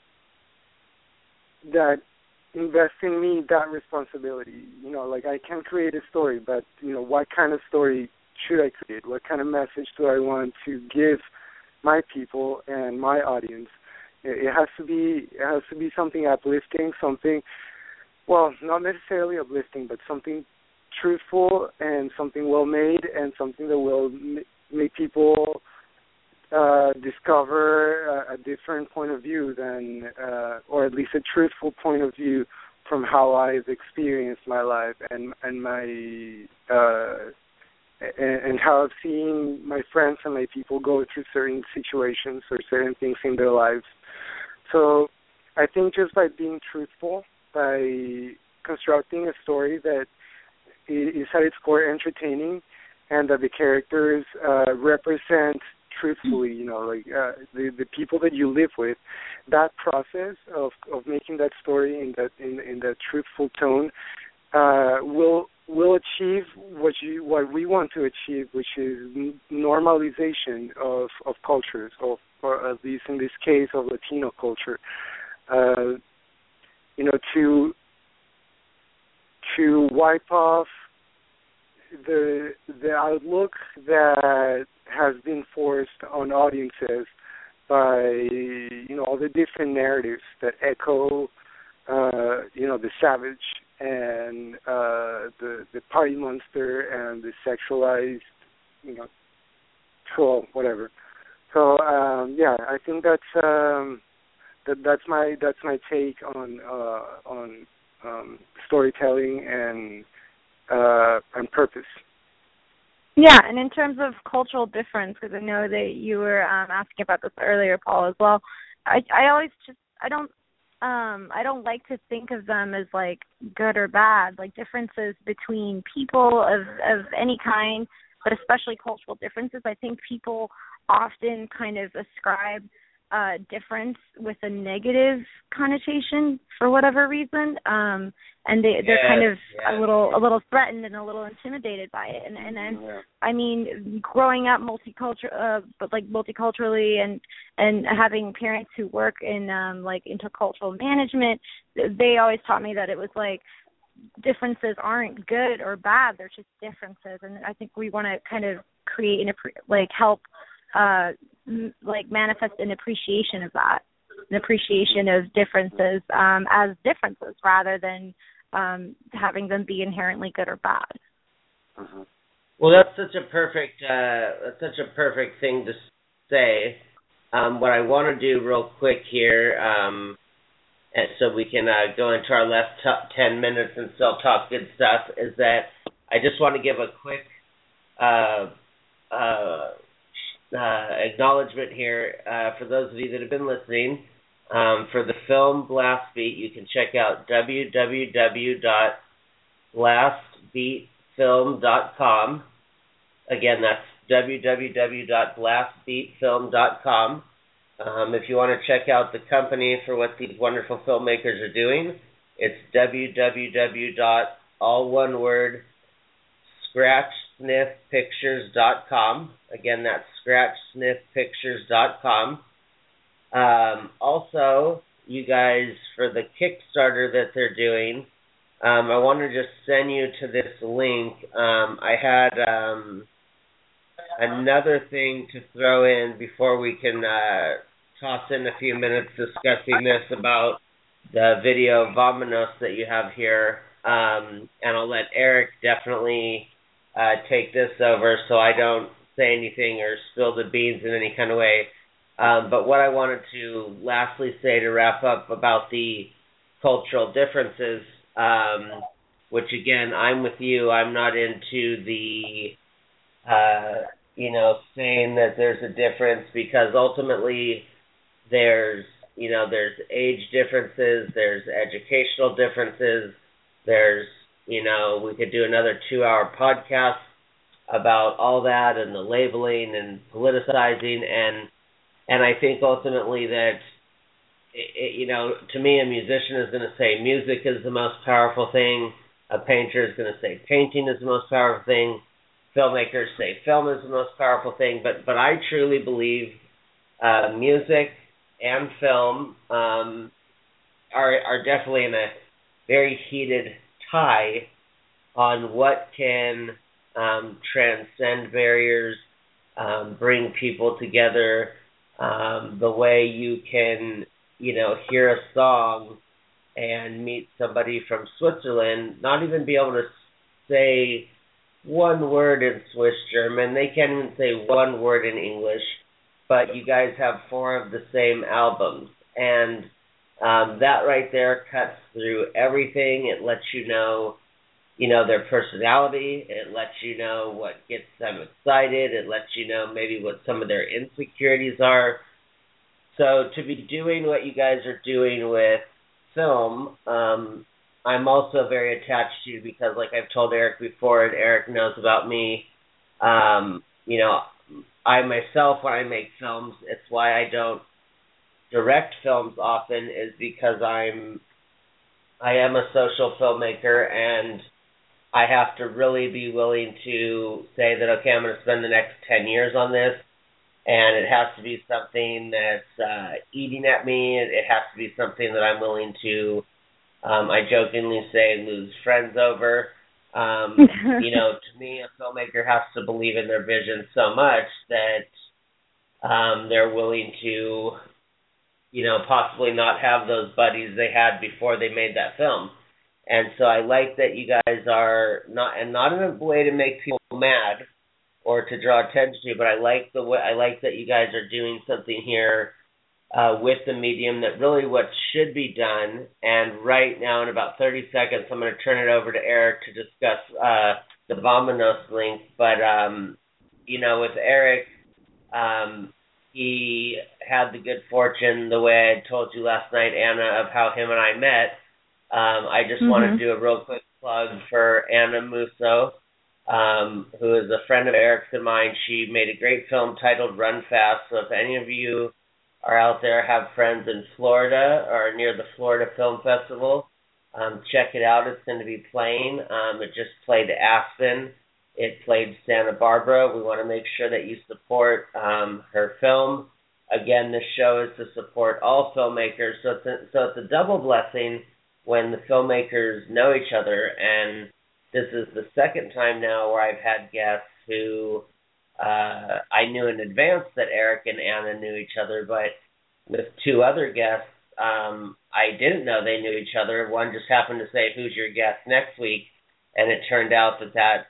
Speaker 3: that invest in me that responsibility. You know, like I can create a story, but, you know, what kind of story should I create? What kind of message do I want to give my people and my audience? It has to be, it has to be something uplifting, something, well, not necessarily uplifting, but something truthful and something well made and something that will make people Uh, discover a, a different point of view than, uh, or at least a truthful point of view from how I've experienced my life and and my uh, and, and how I've seen my friends and my people go through certain situations or certain things in their lives. So I think just by being truthful, by constructing a story that is at its core entertaining, and that the characters uh, represent truthfully, you know, like uh, the the people that you live with, that process of, of making that story in that in, in that truthful tone uh, will will achieve what you what we want to achieve, which is normalization of, of cultures, of, or at least in this case of Latino culture. Uh, you know, to to wipe off the the outlook that has been forced on audiences by, you know, all the different narratives that echo, uh, you know, the savage and uh, the the party monster and the sexualized, you know, troll, whatever. So um, yeah, I think that's um, that that's my that's my take on uh, on um, storytelling and uh, and purpose.
Speaker 4: Yeah, and in terms of cultural difference, because I know that you were um, asking about this earlier, Paul, as well. I I always just I don't um I don't like to think of them as like good or bad, like differences between people of of any kind, but especially cultural differences. I think people often kind of ascribe uh, difference with a negative connotation for whatever reason, um, and they they're
Speaker 2: yeah,
Speaker 4: kind of
Speaker 2: yeah.
Speaker 4: a little a little threatened and a little intimidated by it. And and, and
Speaker 3: Yeah.
Speaker 4: I mean, growing up multicultural, uh, but like multiculturally, and and having parents who work in um, like intercultural management, they always taught me that it was like differences aren't good or bad; they're just differences. And I think we want to kind of create an like help. Uh, like manifest an appreciation of that, an appreciation of differences um, as differences rather than um, having them be inherently good or bad.
Speaker 3: Uh-huh.
Speaker 2: Well, that's such a perfect, uh, that's such a perfect thing to say. Um, what I want to do real quick here, um, and so we can uh, go into our last top ten minutes and still talk good stuff, is that I just want to give a quick uh, uh, Uh, acknowledgement here uh, for those of you that have been listening. Um, for the film Blast Beat, you can check out w w w dot blast beat film dot com. Again, that's w w w dot blast beat film dot com. Um, if you want to check out the company for what these wonderful filmmakers are doing, It's w w w dot all one word scratch sniff pictures dot com. Again, that's scratch sniff pictures dot com. Um, also, you guys, for the Kickstarter that they're doing, um, I want to just send you to this link. Um, I had um, another thing to throw in before we can uh, toss in a few minutes discussing this about the video Vamonos that you have here. Um, and I'll let Eric definitely uh, take this over so I don't say anything or spill the beans in any kind of way. Um, but what I wanted to lastly say to wrap up about the cultural differences, um, which again, I'm with you. I'm not into the, uh, you know, saying that there's a difference, because ultimately there's, you know, there's age differences, there's educational differences, there's, you know, we could do another two-hour podcast about all that and the labeling and politicizing, and And I think ultimately that, it, you know, to me, a musician is going to say music is the most powerful thing. A painter is going to say painting is the most powerful thing. Filmmakers say film is the most powerful thing. But but I truly believe uh, music and film um, are are definitely in a very heated tie on what can um, transcend barriers, um, bring people together. Um, the way you can, you know, hear a song and meet somebody from Switzerland, not even be able to say one word in Swiss German. They can't even say one word in English, but you guys have four of the same albums. And um, that right there cuts through everything. It lets you know, you know, their personality. It lets you know what gets them excited. It lets you know maybe what some of their insecurities are. So to be doing what you guys are doing with film, um, I'm also very attached to, because like I've told Eric before, and Eric knows about me, um, you know, I myself, when I make films, it's why I don't direct films often, is because I'm, I am a social filmmaker, and I have to really be willing to say that, okay, I'm going to spend the next ten years on this, and it has to be something that's uh, eating at me. It has to be something that I'm willing to, um, I jokingly say, lose friends over. Um, you know, to me, a filmmaker has to believe in their vision so much that um, they're willing to, you know, possibly not have those buddies they had before they made that film. And so I like that you guys are not, and not in a way to make people mad or to draw attention to, but I like the way, I like that you guys are doing something here uh, with the medium that really what should be done. And right now, in about thirty seconds, I'm going to turn it over to Eric to discuss uh, the Vamonos link. But um, you know, with Eric, um, he had the good fortune, the way I told you last night, Anna, of how him and I met. Um, I just mm-hmm. want to do a real quick plug for Anna Musso, um, who is a friend of Eric's and mine. She made a great film titled Run Fast. So if any of you are out there, have friends in Florida or near the Florida Film Festival, um, check it out. It's going to be playing. Um, it just played Aspen. It played Santa Barbara. We want to make sure that you support um, her film. Again, this show is to support all filmmakers. So it's a, so it's a double blessing when the filmmakers know each other, and this is the second time now where I've had guests who uh, I knew in advance that Eric and Anna knew each other, but with two other guests, um, I didn't know they knew each other. One just happened to say, "Who's your guest next week?" And it turned out that that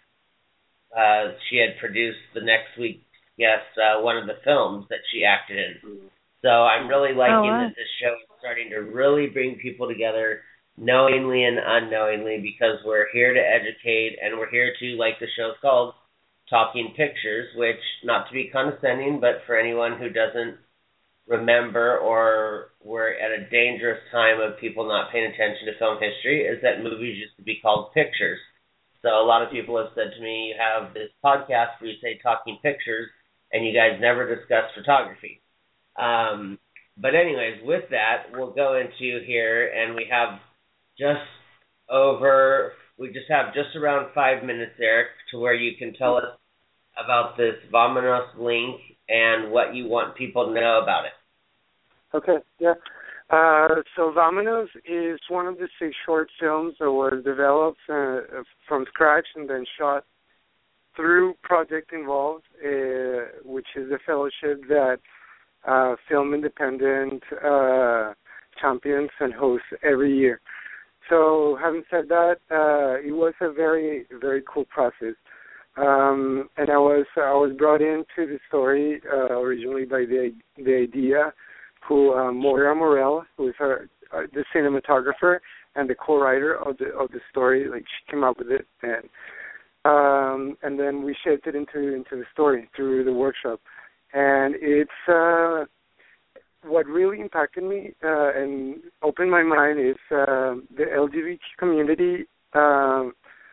Speaker 2: uh, she had produced the next week's guest, uh, one of the films that she acted in. So I'm really liking oh, wow. that this show is starting to really bring people together, knowingly and unknowingly, because we're here to educate, and we're here to, like the show's called, Talking Pictures, which, not to be condescending, but for anyone who doesn't remember, or we're at a dangerous time of people not paying attention to film history, is that movies used to be called pictures. So a lot of people have said to me, you have this podcast where you say Talking Pictures, and you guys never discuss photography. Um, but anyways, with that, we'll go into here, and we have just over, we just have just around five minutes, Eric, to where you can tell us about this Vamonos link and what you want people to know about it.
Speaker 3: Okay, yeah. Uh, so Vamonos is one of the six short films that was developed uh, from scratch and then shot through Project Involved, uh, which is a fellowship that uh, film independent uh, champions and hosts every year. So having said that, uh, it was a very, very cool process. Um, and I was I was brought into the story uh, originally by the the idea, who uh, Moira Morel, who is our, uh, the cinematographer and the co-writer of the of the story. Like, she came up with it, and um, and then we shaped it into into the story through the workshop. And it's uh, what really impacted me uh, and opened my mind is uh, the L G B T community. Uh,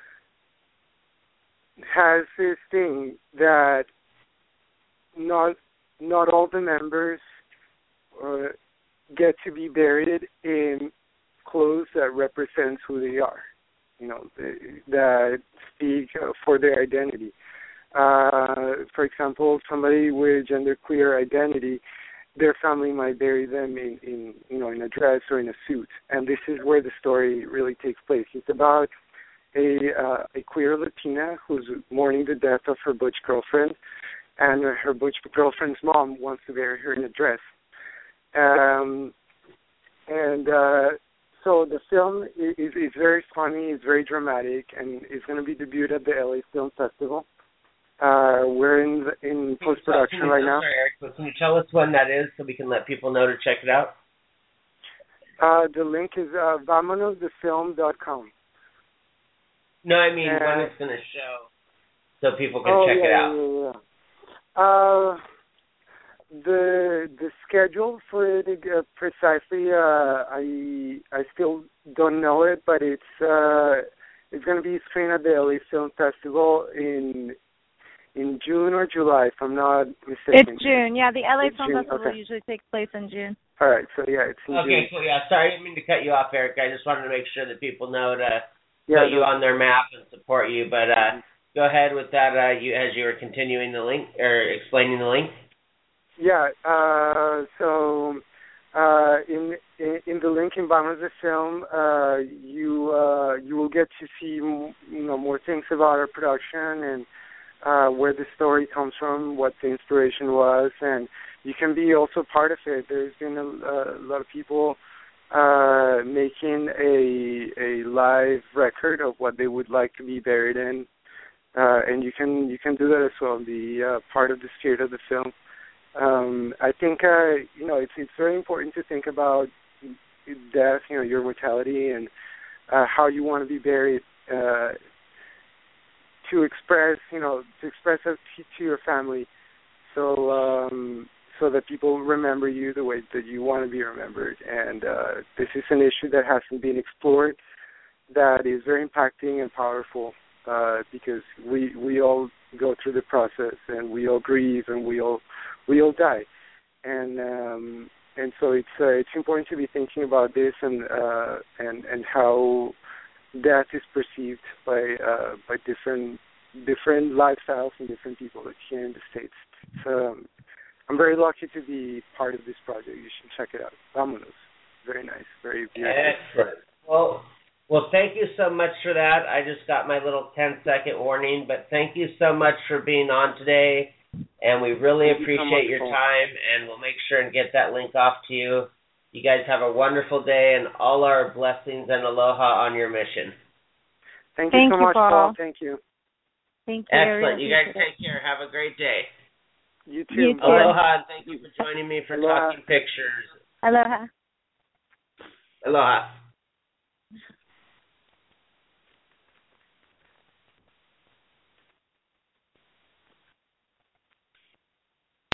Speaker 3: has this thing that not not all the members uh, get to be buried in clothes that represents who they are, you know, that speak for their identity. Uh, for example, somebody with genderqueer identity, their family might bury them in, in, you know, in a dress or in a suit, and this is where the story really takes place. It's about a uh, a queer Latina who's mourning the death of her butch girlfriend, and her butch girlfriend's mom wants to bury her in a dress. Um, and uh, so the film is, is very funny, it's very dramatic, and it's going to be debuted at the L A Film Festival. Uh, we're in the, in post-production
Speaker 2: so,
Speaker 3: right now.
Speaker 2: Sorry, Eric, but can you tell us when that is so we can let people know to check it out?
Speaker 3: Uh, the link is uh, vamonos the film dot com.
Speaker 2: No, I mean uh, when it's going to show, so people can
Speaker 3: oh,
Speaker 2: check
Speaker 3: yeah,
Speaker 2: it out.
Speaker 3: Yeah, yeah. Uh, the the schedule for it uh, precisely, uh, I I still don't know it, but it's uh, it's going to be screened at the L A Film Festival in in June or July, if I'm not mistaken.
Speaker 4: It's June, yeah. The L A
Speaker 3: it's
Speaker 4: Film
Speaker 3: June.
Speaker 4: Festival
Speaker 3: Okay.
Speaker 4: usually takes place in June.
Speaker 3: All right, so yeah, it's in
Speaker 2: okay,
Speaker 3: June.
Speaker 2: Okay, cool. Yeah, sorry, I didn't mean to cut you off, Eric. I just wanted to make sure that people know to
Speaker 3: yeah,
Speaker 2: put you
Speaker 3: no.
Speaker 2: on their map and support you. But uh, go ahead with that. Uh, you as you were continuing the link or explaining the link.
Speaker 3: Yeah. Uh, so uh, in, in in the link in Vamonos the Film, uh, you uh, you will get to see you know more things about our production and uh, where the story comes from, what the inspiration was, and you can be also part of it. There's been a, a lot of people uh, making a a live record of what they would like to be buried in, uh, and you can you can do that as well. Be uh, part of the spirit of the film. Um, I think uh, you know it's it's very important to think about death, you know, your mortality, and uh, how you want to be buried. Uh, to express, you know, to express it to your family, so um, so that people remember you the way that you want to be remembered. And uh, this is an issue that hasn't been explored, that is very impacting and powerful, uh, because we we all go through the process, and we all grieve, and we all we all die, and um, and so it's uh, it's important to be thinking about this and uh, and and how death is perceived by uh, by different different lifestyles and different people like here in the States. So um, I'm very lucky to be part of this project. You should check it out. Vamonos. Very nice. Very beautiful.
Speaker 2: Excellent. Well, well, thank you so much for that. I just got my little ten second warning, but thank you so much for being on today, and we really
Speaker 3: thank
Speaker 2: appreciate you so your time, and we'll make sure and get that link off to you. You guys have a wonderful day, and all our blessings and aloha on your mission.
Speaker 3: Thank you
Speaker 4: Thank
Speaker 3: so
Speaker 4: you,
Speaker 3: much,
Speaker 4: Paul.
Speaker 3: Paul. Thank you.
Speaker 4: Thank you.
Speaker 2: Excellent. You guys take care. Have a great day.
Speaker 3: You too.
Speaker 4: You too.
Speaker 2: Aloha, and thank you for joining me for
Speaker 3: Aloha.
Speaker 2: Talking Pictures.
Speaker 4: Aloha.
Speaker 2: Aloha.